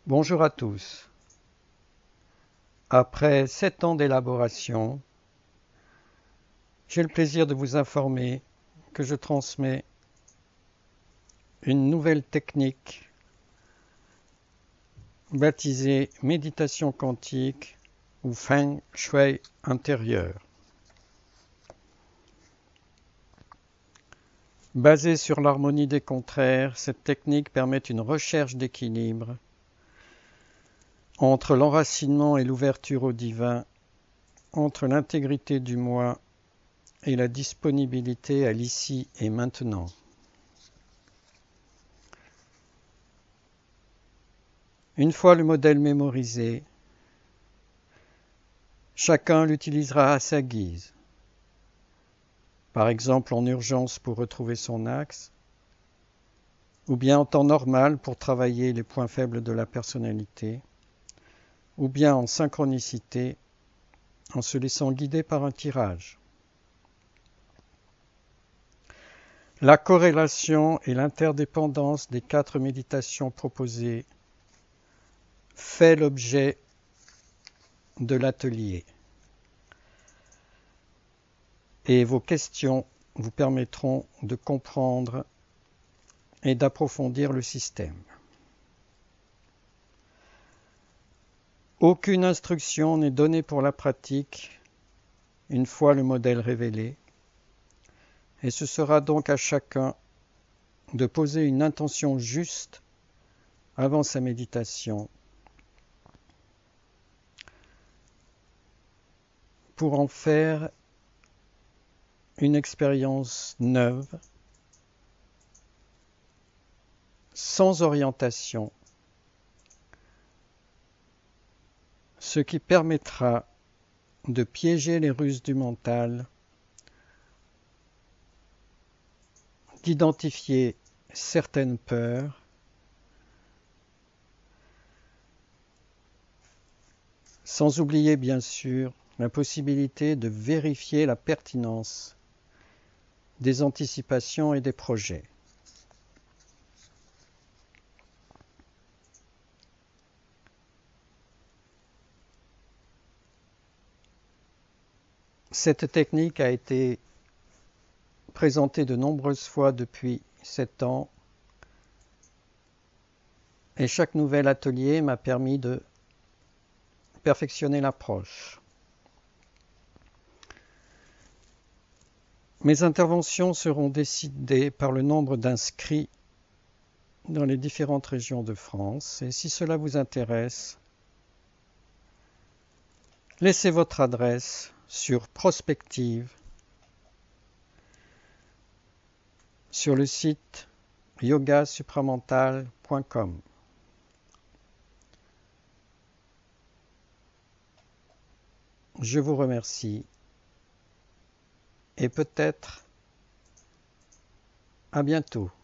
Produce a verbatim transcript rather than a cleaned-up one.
Bonjour à tous. Après sept ans d'élaboration, j'ai le plaisir de vous informer que je transmets une nouvelle technique baptisée méditation quantique ou Feng Shui intérieur. Basée sur l'harmonie des contraires, cette technique permet une recherche d'équilibre entre l'enracinement et l'ouverture au divin, entre l'intégrité du moi et la disponibilité à l'ici et maintenant. Une fois le modèle mémorisé, chacun l'utilisera à sa guise, par exemple en urgence pour retrouver son axe, ou bien en temps normal pour travailler les points faibles de la personnalité, ou bien en synchronicité en se laissant guider par un tirage. La corrélation et l'interdépendance des quatre méditations proposées fait l'objet de l'atelier. Et vos questions vous permettront de comprendre et d'approfondir le système. Aucune instruction n'est donnée pour la pratique une fois le modèle révélé, et ce sera donc à chacun de poser une intention juste avant sa méditation pour en faire une expérience neuve, sans orientation, ce qui permettra de piéger les ruses du mental, d'identifier certaines peurs, sans oublier bien sûr la possibilité de vérifier la pertinence des anticipations et des projets. Cette technique a été présentée de nombreuses fois depuis sept ans et chaque nouvel atelier m'a permis de perfectionner l'approche. Mes interventions seront décidées par le nombre d'inscrits dans les différentes régions de France et si cela vous intéresse, laissez votre adresse sur Prospective sur le site yoga supramental point com. Je vous remercie et peut-être à bientôt.